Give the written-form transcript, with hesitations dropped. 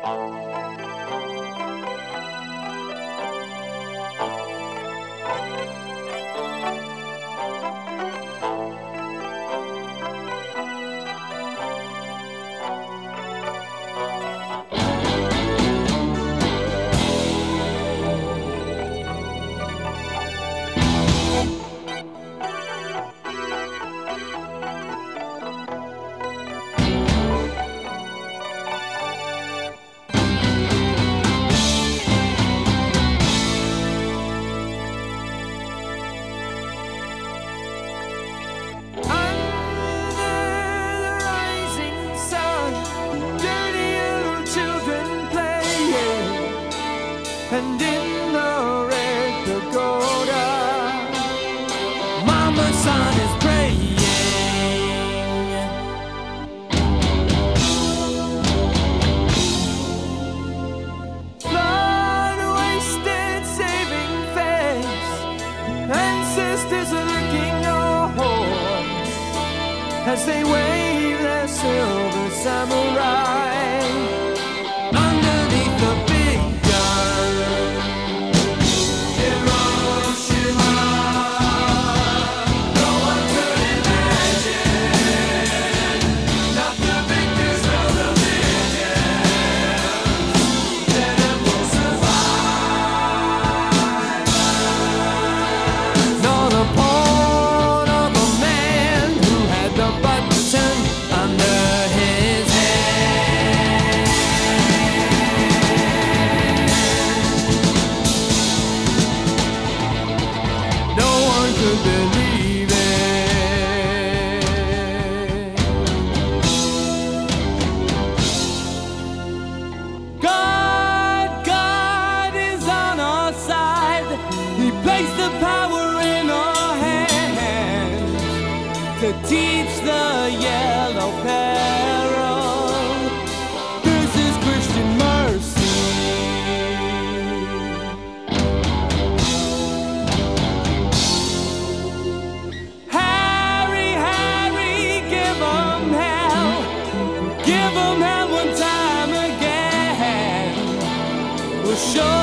And in the red pagoda, Mama Sun is praying. Blood-wasted saving face, ancestors are licking your horns as they wave their silver samurai underneath the big gun. Believe it. God is on our side. He placed the power in our hands to teach the yellow peril. This is Christian mercy. Give 'em hell one time again. We'll show